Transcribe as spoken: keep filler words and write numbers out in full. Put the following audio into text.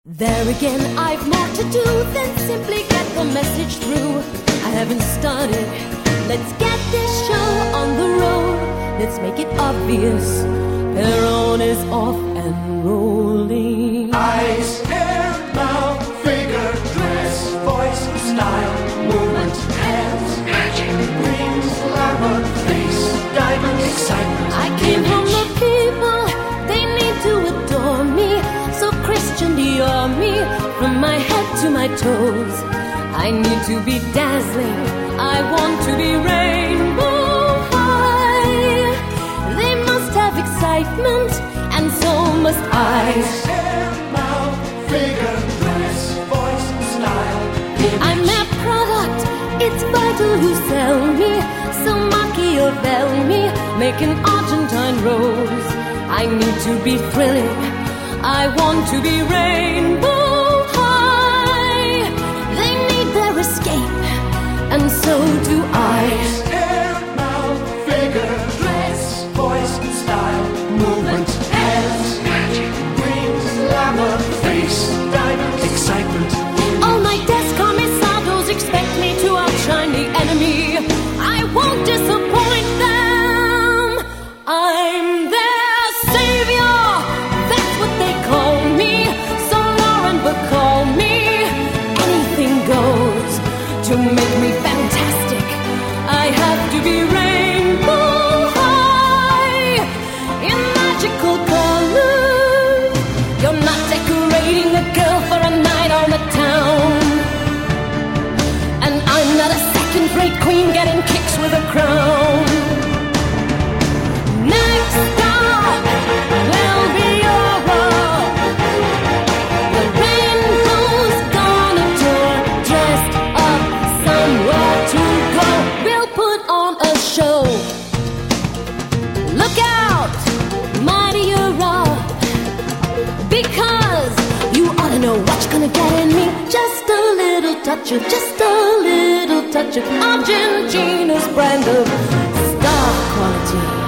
There again, I've more to do than simply get the message through. I haven't started. Let's get this show on the road. Let's make it obvious. Perron is off and rolling. Eyes, hair, mouth, figure, dress, voice, style, movement, hands, magic, rings, glamour, face, diamond, excitement. I came from the people, they need to adore me. So Christian Dior me, from my head to my toes. I need to be dazzling, I want to be rainbow high. They must have excitement, and so must I. Eyes, hair, mouth, figure, dress, voice, style, image. I'm their product, it's vital you sell me. So Machiavelli, make an Argentine rose. I need to be thrilling, I want to be rainbow high. They need their escape, and so do I. Eyes, hair, mouth, figure, dress, voice, style, movement, hands, magic, rings, glamour, face, diamond, excitement. All my descamisados expect me to outshine the enemy. I won't disappoint them. I'm their savior, that's what they call me. So Lauren Bacall me. Anything goes to make me fantastic. I have to be rainbow high in magical colors. You're not decorating a girl for a night on the town. And I'm not a second-rate queen getting kicks with a crown. Next stop will be Europe. The rainbow's gonna tour, dressed up somewhere to go. We'll put on a show. Look out, mighty Europe, because you ought to know what you're gonna get in me. Just a little touch of, just a little touch of Argentina's brand of star quality.